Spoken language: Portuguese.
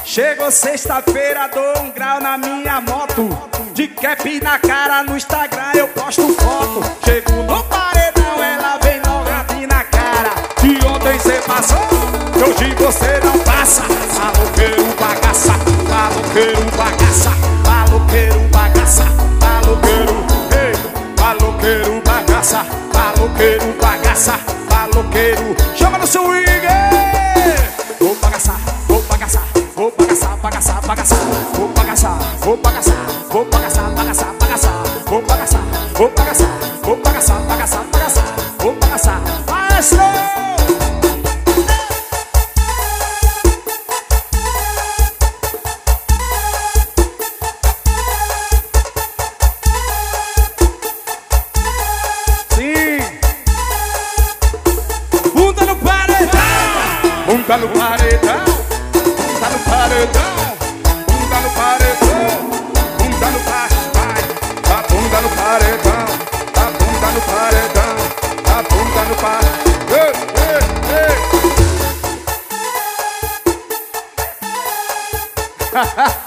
Chegou sexta-feira, dou um grau na minha moto. De cap na cara, no Instagram eu posto foto. Chego no paredão, ela vem novinha na cara. De ontem cê passou, que hoje você não passa. Maloqueiro bagaça, maloqueiro bagaça, maloqueiro bagaça, maloqueiro, ei, maloqueiro bagaça, maloqueiro bagaça, maloqueiro. Chama no swing! Vou bagaçar, vou bagaçar, vou bagaçar, bagaçar, bagaçar. Vou bagaçar, vou bagaçar, vou bagaçar, bagaçar, bagaçar. Vou bagaçar, vou bagaçar, vou bagaçar, bagaçar, bagaçar. Vou bagaçar, maestro! Bunda no paredão, bunda no paredão, bunda no paredão, bunda no paredão, bunda no paredão, a bunda no paredão, a bunda no paredão, a bunda no paredão. Ei, ei, ei.